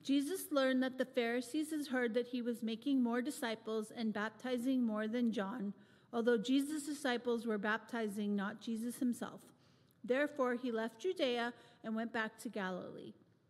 Jesus learned that the Pharisees had heard that he was making more disciples and baptizing more than John, although Jesus' disciples were baptizing, not Jesus himself. Therefore, he left Judea and went back to Galilee.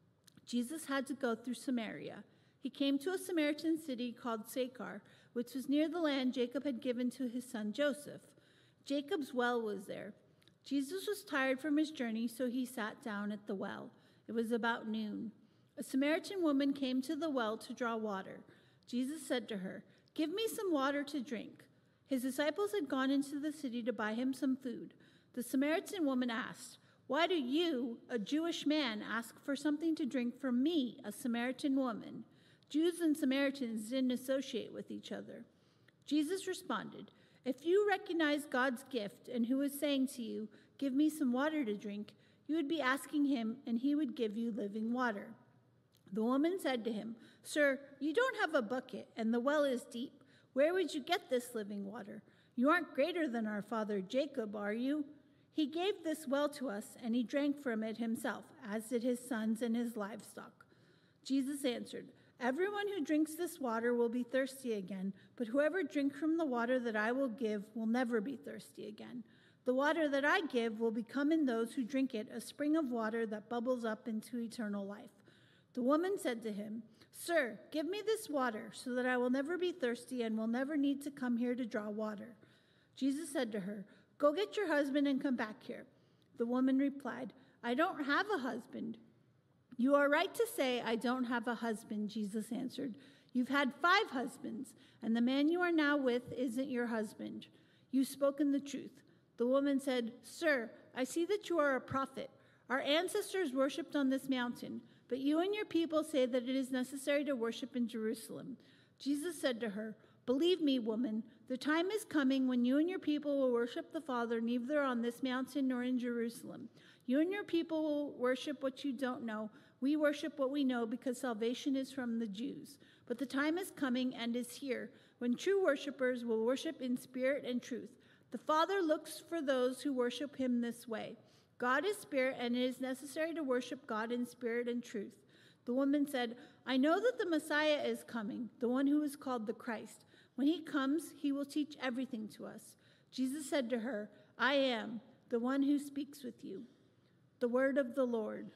Jesus had to go through Samaria. He came to a Samaritan city called Sychar, which was near the land Jacob had given to his son Joseph. Jacob's well was there. Jesus was tired from his journey, so he sat down at the well. It was about noon. A Samaritan woman came to the well to draw water. Jesus said to her, "Give me some water to drink." His disciples had gone into the city to buy him some food. The Samaritan woman asked, "Why do you, a Jewish man, ask for something to drink from me, a Samaritan woman?" Jews and Samaritans didn't associate with each other. Jesus responded, "If you recognize God's gift and who is saying to you, 'Give me some water to drink,' you would be asking him and he would give you living water." The woman said to him, "Sir, you don't have a bucket and the well is deep. Where would you get this living water? You aren't greater than our father Jacob, are you? He gave this well to us and he drank from it himself, as did his sons and his livestock." Jesus answered, "Everyone who drinks this water will be thirsty again, but whoever drinks from the water that I will give will never be thirsty again. The water that I give will become in those who drink it a spring of water that bubbles up into eternal life." The woman said to him, "Sir, give me this water so that I will never be thirsty and will never need to come here to draw water." Jesus said to her, "Go get your husband and come back here." The woman replied, "I don't have a husband." "You are right to say, 'I don't have a husband,'" Jesus answered. "You've had 5 husbands, and the man you are now with isn't your husband. You've spoken the truth." The woman said, "Sir, I see that you are a prophet. Our ancestors worshipped on this mountain, but you and your people say that it is necessary to worship in Jerusalem." Jesus said to her, "Believe me, woman, the time is coming when you and your people will worship the Father neither on this mountain nor in Jerusalem. You and your people will worship what you don't know. We worship what we know because salvation is from the Jews. But the time is coming and is here when true worshipers will worship in spirit and truth. The Father looks for those who worship him this way. God is spirit, and it is necessary to worship God in spirit and truth." The woman said, "I know that the Messiah is coming, the one who is called the Christ. When he comes, he will teach everything to us." Jesus said to her, "I am the one who speaks with you." The word of the Lord.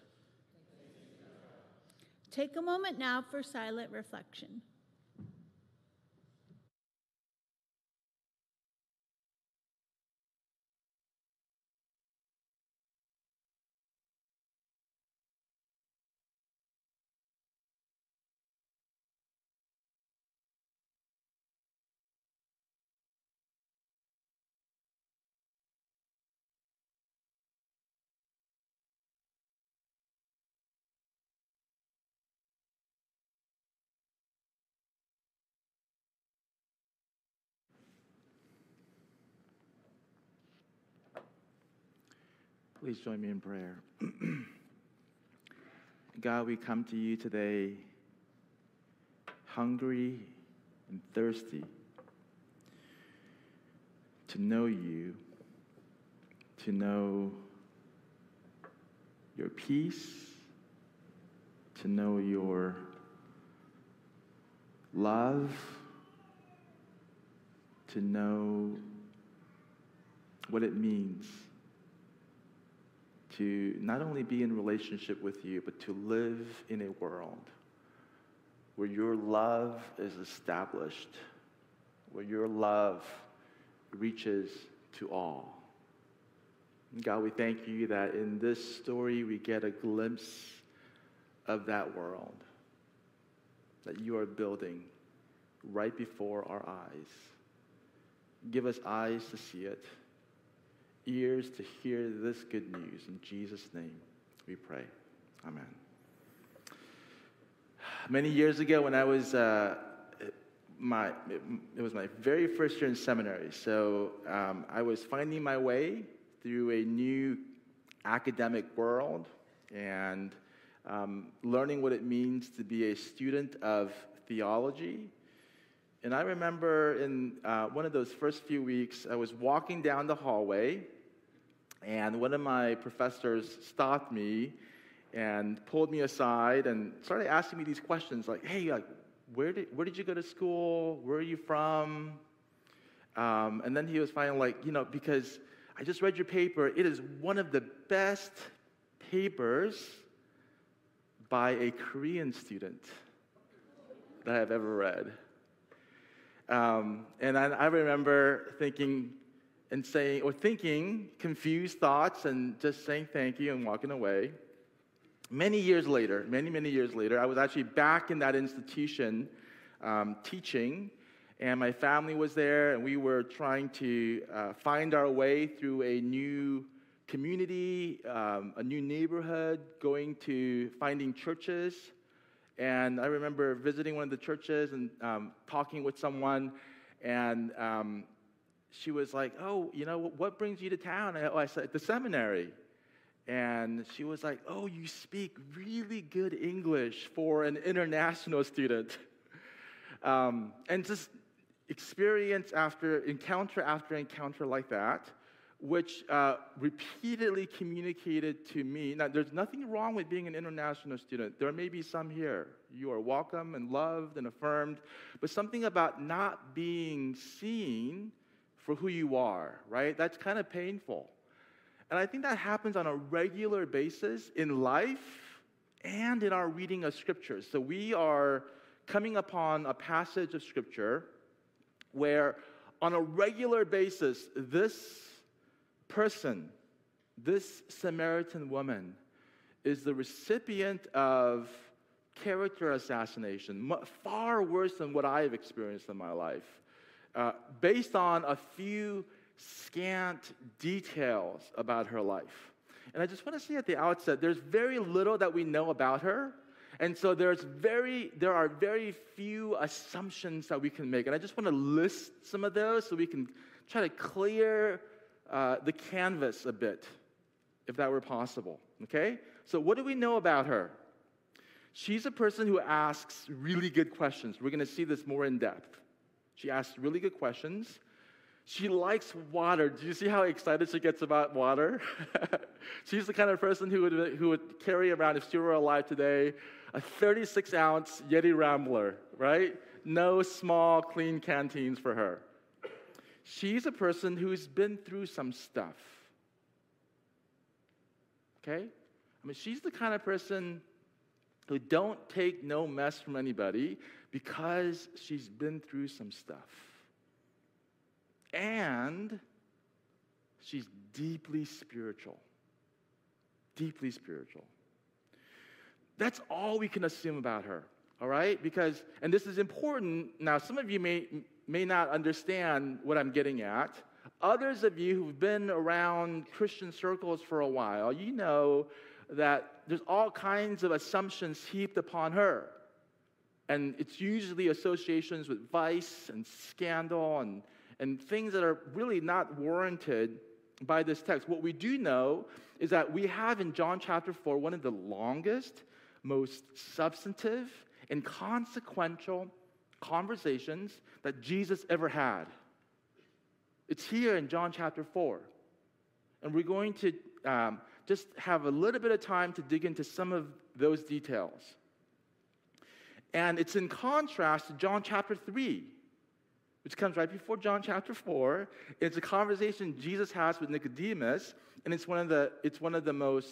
Take a moment now for silent reflection. Please join me in prayer. God, we come to you today hungry and thirsty to know you, to know your peace, to know your love, to know what it means to not only be in relationship with you, but to live in a world where your love is established, where your love reaches to all. And God, we thank you that in this story we get a glimpse of that world that you are building right before our eyes. Give us eyes to see it, ears to hear this good news. In Jesus' name we pray. Amen. Many years ago when I was, it was my very first year in seminary. So I was finding my way through a new academic world and learning what it means to be a student of theology. And I remember in one of those first few weeks, I was walking down the hallway, and one of my professors stopped me and pulled me aside and started asking me these questions like, hey, like, where did you go to school? Where are you from? And then he was finally like, because I just read your paper. It is one of the best papers by a Korean student that I've ever read. And I remember thinking confused thoughts and just saying thank you and walking away. Many years later, I was actually back in that institution teaching, and my family was there, and we were trying to find our way through a new community, a new neighborhood, finding churches. And I remember visiting one of the churches and talking with someone, and she was like, oh, what brings you to town? I said, the seminary. And she was like, oh, you speak really good English for an international student. And just experience after encounter like that, which repeatedly communicated to me. Now, there's nothing wrong with being an international student. There may be some here. You are welcome and loved and affirmed. But something about not being seen for who you are, right? That's kind of painful. And I think that happens on a regular basis in life and in our reading of Scripture. So we are coming upon a passage of Scripture where on a regular basis, this person, this Samaritan woman, is the recipient of character assassination, far worse than what I have experienced in my life, based on a few scant details about her life. And I just want to say at the outset, there's very little that we know about her, and so there are very few assumptions that we can make. And I just want to list some of those so we can try to clear the canvas a bit, if that were possible, okay? So what do we know about her? She's a person who asks really good questions. We're going to see this more in depth. She asks really good questions. She likes water. Do you see how excited she gets about water? She's the kind of person who would carry around, if she were alive today, a 36-ounce Yeti Rambler, right? No small, clean canteens for her. She's a person who's been through some stuff. Okay? I mean, she's the kind of person who don't take no mess from anybody because she's been through some stuff. And she's deeply spiritual. Deeply spiritual. That's all we can assume about her, all right? Because, and this is important, now some of you may not understand what I'm getting at. Others of you who've been around Christian circles for a while, you know that there's all kinds of assumptions heaped upon her. And it's usually associations with vice and scandal and things that are really not warranted by this text. What we do know is that we have in John chapter 4 one of the longest, most substantive, and consequential conversations that Jesus ever had. It's here in John chapter 4. And we're going to just have a little bit of time to dig into some of those details. And it's in contrast to John chapter 3, which comes right before John chapter 4. It's a conversation Jesus has with Nicodemus, and it's one of the most,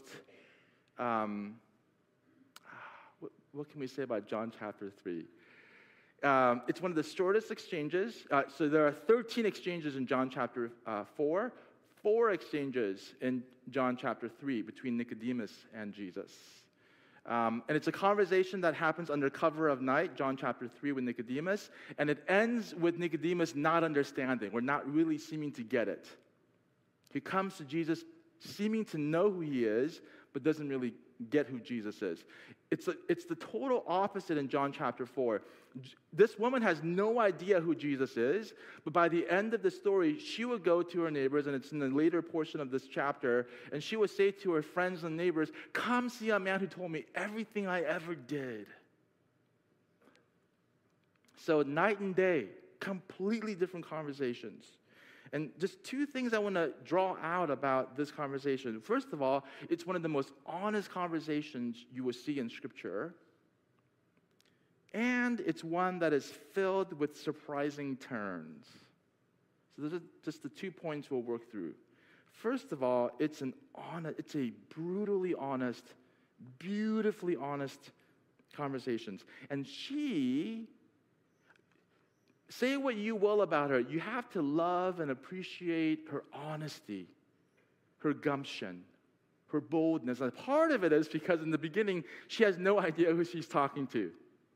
what can we say about John chapter 3? It's one of the shortest exchanges. So there are 13 exchanges in John chapter 4, 4 exchanges in John chapter 3 between Nicodemus and Jesus. And it's a conversation that happens under cover of night, John chapter 3 with Nicodemus, and it ends with Nicodemus not understanding, or not really seeming to get it. He comes to Jesus seeming to know who he is, but doesn't really get who Jesus is. It's the total opposite in John chapter 4. This woman has no idea who Jesus is, but by the end of the story, she would go to her neighbors, and it's in the later portion of this chapter, and she would say to her friends and neighbors, "Come see a man who told me everything I ever did." So night and day, completely different conversations. And just two things I want to draw out about this conversation. First of all, it's one of the most honest conversations you will see in Scripture. And it's one that is filled with surprising turns. So those are just the 2 points we'll work through. First of all, it's a brutally honest, beautifully honest conversations. And say what you will about her, you have to love and appreciate her honesty, her gumption, her boldness. And part of it is because in the beginning, she has no idea who she's talking to.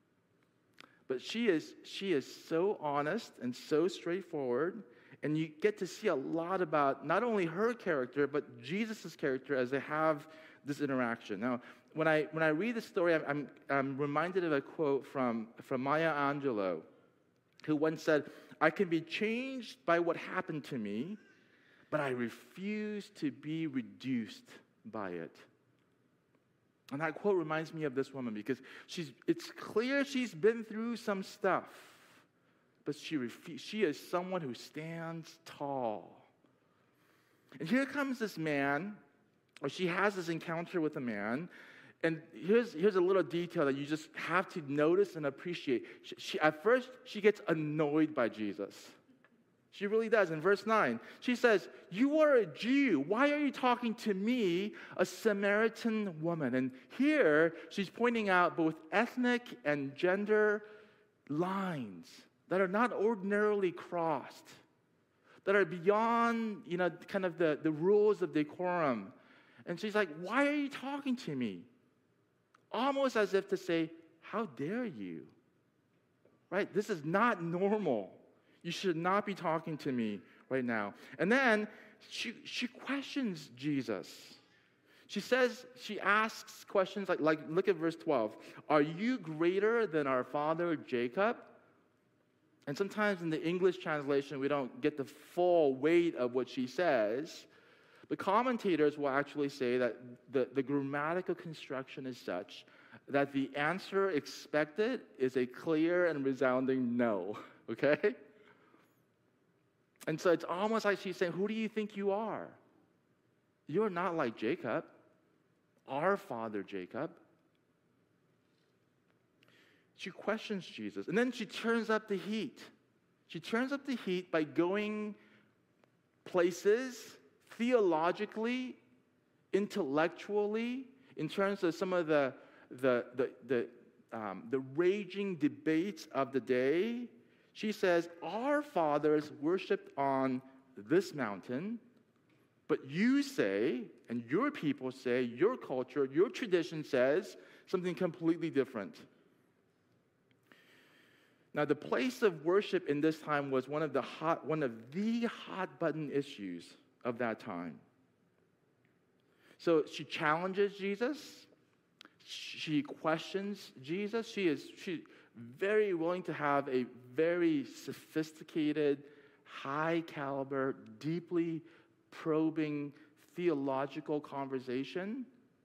But she is so honest and so straightforward, and you get to see a lot about not only her character, but Jesus' character as they have this interaction. Now, when I read the story, I'm reminded of a quote from Maya Angelou, who once said, "I can be changed by what happened to me, but I refuse to be reduced by it." And that quote reminds me of this woman because it's clear she's been through some stuff, but she is someone who stands tall. And here comes this man, or she has this encounter with a man, and here's a little detail that you just have to notice and appreciate. At first, she gets annoyed by Jesus. She really does. In verse 9, she says, "You are a Jew. Why are you talking to me, a Samaritan woman?" And here, she's pointing out both ethnic and gender lines that are not ordinarily crossed, that are beyond, kind of the rules of decorum. And she's like, "Why are you talking to me?" Almost as if to say, "How dare you?" Right? This is not normal. You should not be talking to me right now. And then she questions Jesus. She asks questions like look at verse 12. "Are you greater than our father Jacob?" And sometimes in the English translation, we don't get the full weight of what she says. The commentators will actually say that the grammatical construction is such that the answer expected is a clear and resounding no. Okay? And so it's almost like she's saying, "Who do you think you are? You're not like Jacob, our father Jacob." She questions Jesus. And then she turns up the heat. She turns up the heat by going places theologically, intellectually, in terms of some of the raging debates of the day. She says, "Our fathers worshipped on this mountain, but you say, and your people say, your culture, your tradition says something completely different." Now, the place of worship in this time was one of the hot button issues of that time. So she challenges Jesus. She questions Jesus. She's very willing to have a very sophisticated, high caliber, deeply probing theological conversation.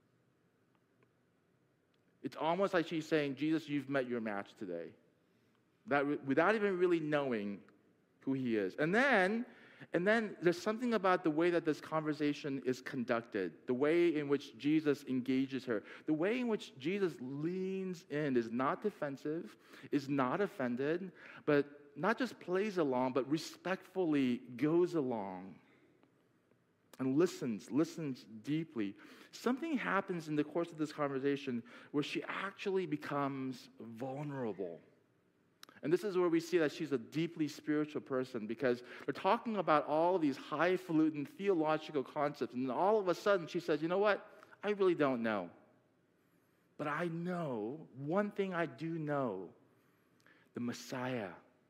It's almost like she's saying, "Jesus, you've met your match today." Without even really knowing who he is. And then there's something about the way that this conversation is conducted, the way in which Jesus engages her, the way in which Jesus leans in, is not defensive, is not offended, but not just plays along, but respectfully goes along and listens deeply. Something happens in the course of this conversation where she actually becomes vulnerable. And this is where we see that she's a deeply spiritual person, because they're talking about all these highfalutin theological concepts, and then all of a sudden she says, "You know what? I really don't know. But I know, one thing I do know, the Messiah,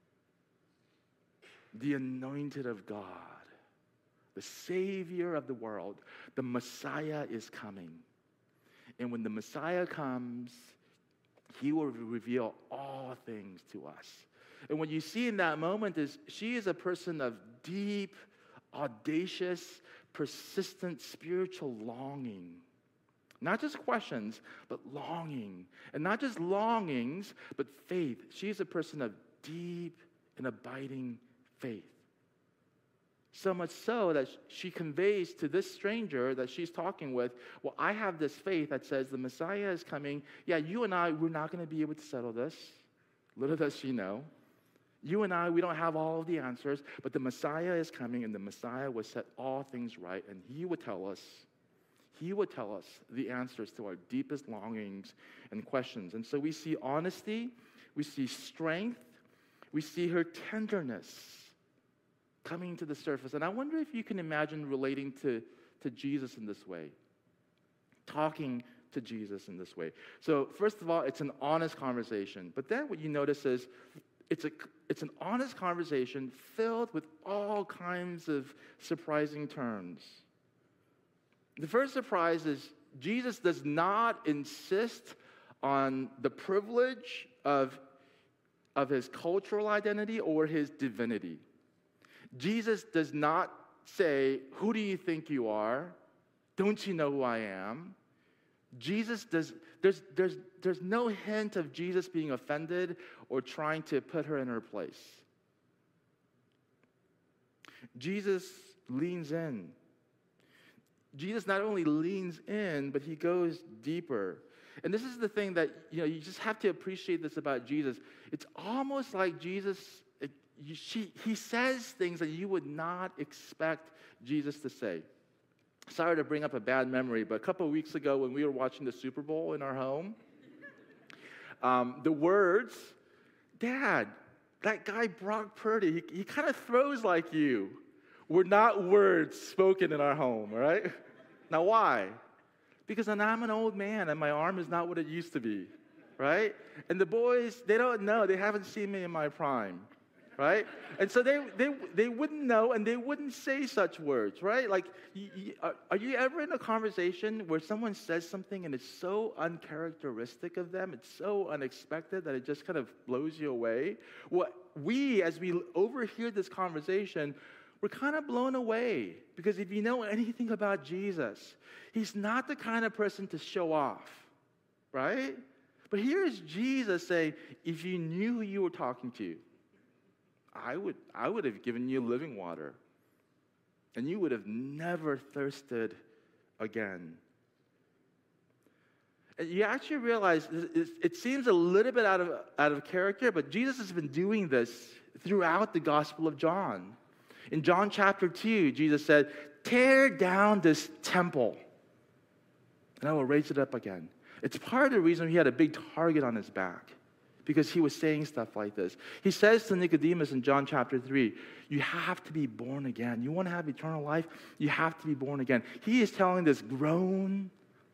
the anointed of God, the Savior of the world, the Messiah is coming. And when the Messiah comes, he will reveal all things to us." And what you see in that moment is she is a person of deep, audacious, persistent spiritual longing. Not just questions, but longing. And not just longings, but faith. She is a person of deep and abiding faith. So much so that she conveys to this stranger that she's talking with, well, I have this faith that says the Messiah is coming. Yeah, you and I, we're not going to be able to settle this. Little does she know. You and I, we don't have all of the answers, but the Messiah is coming, and the Messiah will set all things right, and he would tell us the answers to our deepest longings and questions. And so we see honesty, we see strength, we see her tenderness coming to the surface. And I wonder if you can imagine relating to Jesus in this way, talking to Jesus in this way. So first of all, it's an honest conversation. But then what you notice is it's an honest conversation filled with all kinds of surprising turns. The first surprise is Jesus does not insist on the privilege of his cultural identity or his divinity. Jesus does not say, who do you think you are? Don't you know who I am? There's no hint of Jesus being offended or trying to put her in her place. Jesus leans in. Jesus not only leans in, but he goes deeper. And this is the thing that, you just have to appreciate this about Jesus. It's almost like Jesus, he says things that you would not expect Jesus to say. Sorry to bring up a bad memory, but a couple of weeks ago when we were watching the Super Bowl in our home, the words, Dad, that guy Brock Purdy, he kind of throws like you, were not words spoken in our home, all right? Now why? Because I'm an old man and my arm is not what it used to be, right? And the boys, they don't know. They haven't seen me in my prime, right? And so they wouldn't know and they wouldn't say such words, right? Like, are you ever in a conversation where someone says something and it's so uncharacteristic of them, it's so unexpected that it just kind of blows you away? Well, as we overhear this conversation, we're kind of blown away because if you know anything about Jesus, he's not the kind of person to show off, right? But here's Jesus saying, if you knew who you were talking to, I would have given you living water, and you would have never thirsted again. And you actually realize it seems a little bit out of character, but Jesus has been doing this throughout the Gospel of John. In John chapter 2, Jesus said, tear down this temple, and I will raise it up again. It's part of the reason he had a big target on his back, because he was saying stuff like this. He says to Nicodemus in John chapter 3, you have to be born again. You want to have eternal life? You have to be born again. He is telling this grown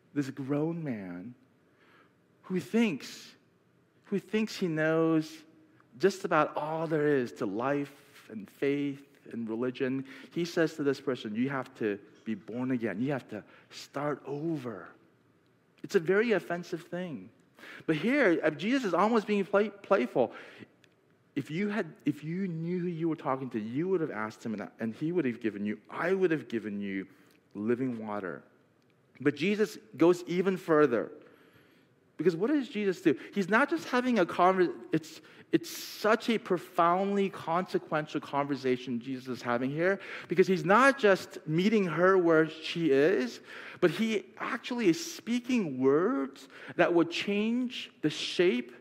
man who thinks he knows just about all there is to life and faith and religion. He says to this person, you have to be born again. You have to start over. It's a very offensive thing. But here, Jesus is almost being playful. If you knew who you were talking to, you would have asked him, and he would have given you, I would have given you living water. But Jesus goes even further. Because what does Jesus do? He's not just having a conversation. It's such a profoundly consequential conversation Jesus is having here, because he's not just meeting her where she is, but he actually is speaking words that will change the shape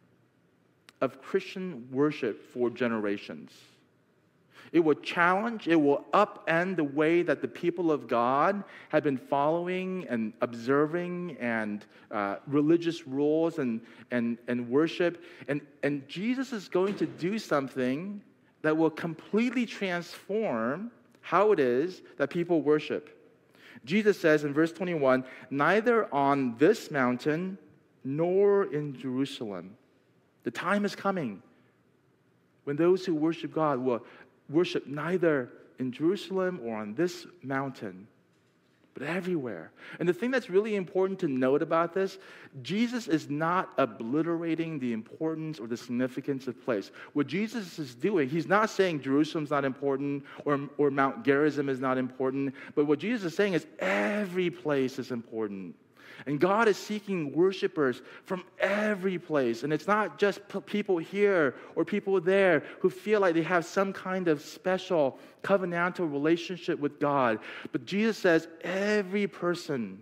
of Christian worship for generations. It will challenge, it will upend the way that the people of God have been following and observing and religious rules and worship. And Jesus is going to do something that will completely transform how it is that people worship. Jesus says in verse 21, neither on this mountain nor in Jerusalem. The time is coming when those who worship God will worship neither in Jerusalem or on this mountain, but everywhere. And the thing that's really important to note about this, Jesus is not obliterating the importance or the significance of place. What Jesus is doing, he's not saying Jerusalem's not important or Mount Gerizim is not important, but what Jesus is saying is every place is important. And God is seeking worshipers from every place. And it's not just people here or people there who feel like they have some kind of special covenantal relationship with God. But Jesus says every person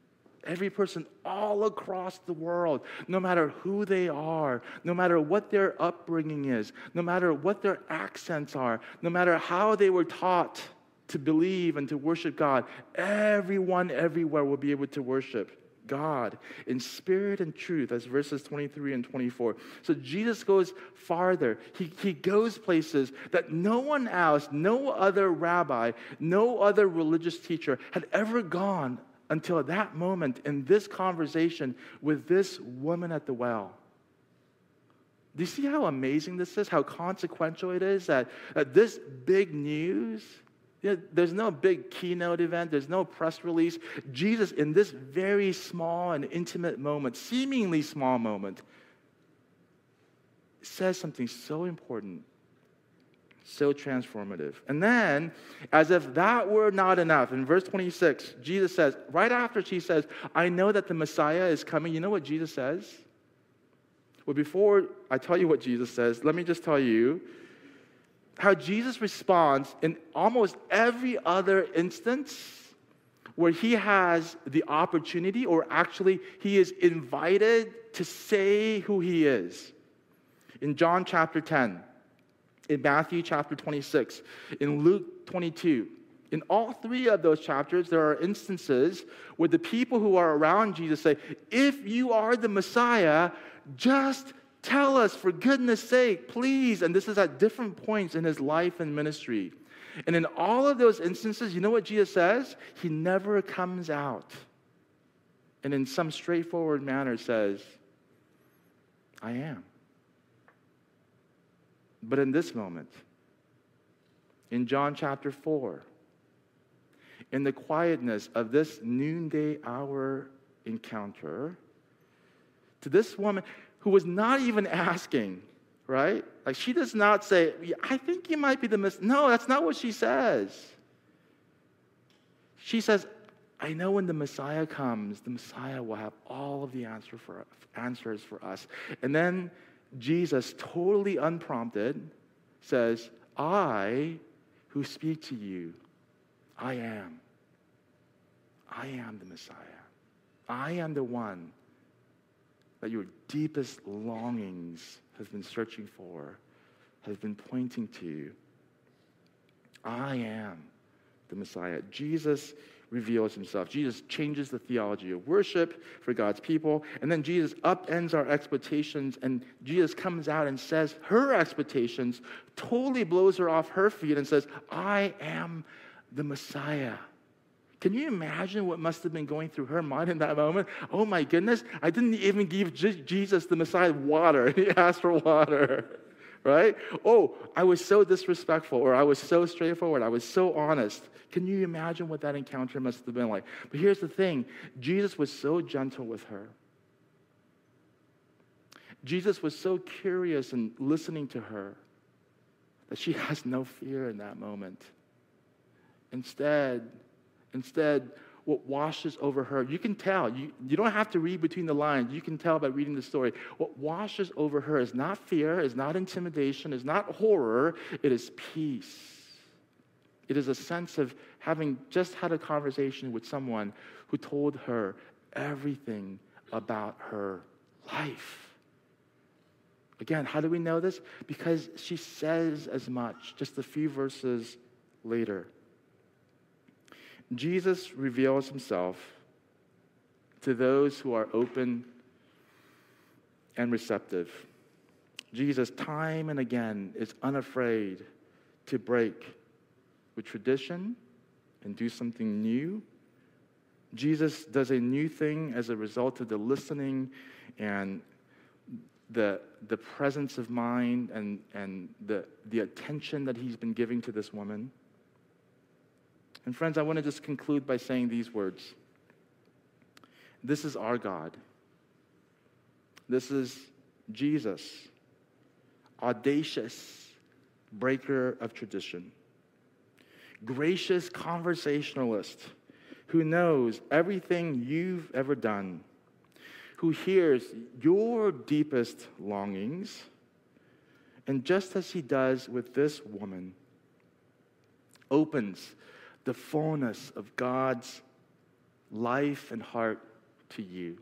all across the world, no matter who they are, no matter what their upbringing is, no matter what their accents are, no matter how they were taught to believe and to worship God, everyone everywhere will be able to worship God in spirit and truth, as verses 23 and 24. So Jesus goes farther. He goes places that no one else, no other rabbi, no other religious teacher had ever gone until that moment in this conversation with this woman at the well. Do you see how amazing this is? How consequential it is that this big news, there's no big keynote event. There's no press release. Jesus, in this very small and intimate moment, seemingly small moment, says something so important, so transformative. And then, as if that were not enough, in verse 26, Jesus says, right after she says, I know that the Messiah is coming, you know what Jesus says? Well, before I tell you what Jesus says, let me just tell you how Jesus responds in almost every other instance where he has the opportunity, or actually he is invited to say who he is. In John chapter 10, in Matthew chapter 26, in Luke 22. In all three of those chapters, there are instances where the people who are around Jesus say, if you are the Messiah, just tell us, for goodness sake, please. And this is at different points in his life and ministry. And in all of those instances, you know what Jesus says? He never comes out and in some straightforward manner says, I am. But in this moment, in John chapter 4, in the quietness of this noonday hour encounter, to this woman who was not even asking, right? Like, she does not say, I think you might be the Messiah. No, that's not what she says. She says, I know when the Messiah comes, the Messiah will have all of the answers for us. And then Jesus, totally unprompted, says, I who speak to you, I am. I am the Messiah. I am the one that your deepest longings have been searching for, have been pointing to. I am the Messiah. Jesus reveals himself. Jesus changes the theology of worship for God's people. And then Jesus upends our expectations, and Jesus comes out and says her expectations, totally blows her off her feet and says, I am the Messiah. Can you imagine what must have been going through her mind in that moment? Oh my goodness, I didn't even give Jesus, the Messiah, water. He asked for water, right? Oh, I was so disrespectful, or I was so straightforward, I was so honest. Can you imagine what that encounter must have been like? But here's the thing. Jesus was so gentle with her. Jesus was so curious and listening to her that she has no fear in that moment. Instead, what washes over her, you can tell. You don't have to read between the lines. You can tell by reading the story. What washes over her is not fear, is not intimidation, is not horror. It is peace. It is a sense of having just had a conversation with someone who told her everything about her life. Again, how do we know this? Because she says as much just a few verses later. Jesus reveals himself to those who are open and receptive. Jesus, time and again, is unafraid to break with tradition and do something new. Jesus does a new thing as a result of the listening and the presence of mind and the attention that he's been giving to this woman. And friends, I want to just conclude by saying these words. This is our God. This is Jesus, audacious breaker of tradition, gracious conversationalist who knows everything you've ever done, who hears your deepest longings, and just as he does with this woman, opens the fullness of God's life and heart to you.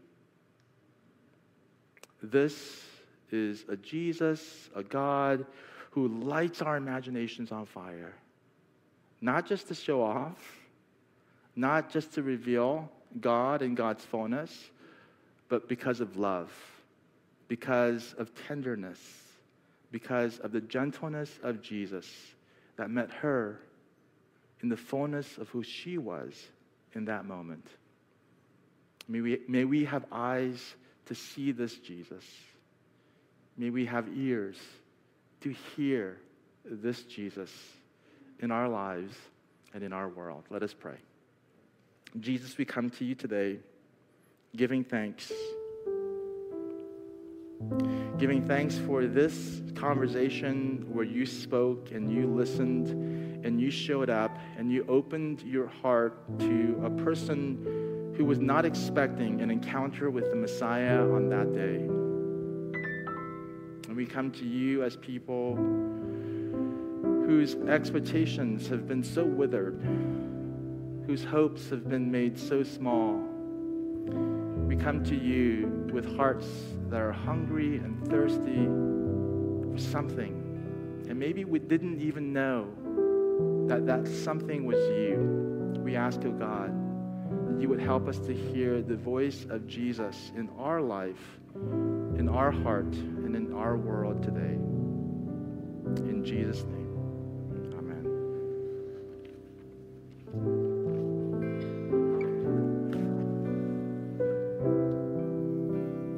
This is a Jesus, a God who lights our imaginations on fire, not just to show off, not just to reveal God and God's fullness, but because of love, because of tenderness, because of the gentleness of Jesus that met her in the fullness of who she was in that moment. May we have eyes to see this Jesus. May we have ears to hear this Jesus in our lives and in our world. Let us pray. Jesus, we come to you today giving thanks. Giving thanks for this conversation where you spoke and you listened and you showed up and you opened your heart to a person who was not expecting an encounter with the Messiah on that day. And we come to you as people whose expectations have been so withered, whose hopes have been made so small. We come to you with hearts that are hungry and thirsty for something. And maybe we didn't even know that something was you. We ask, oh God, that you would help us to hear the voice of Jesus in our life, in our heart, and in our world today. In Jesus' name.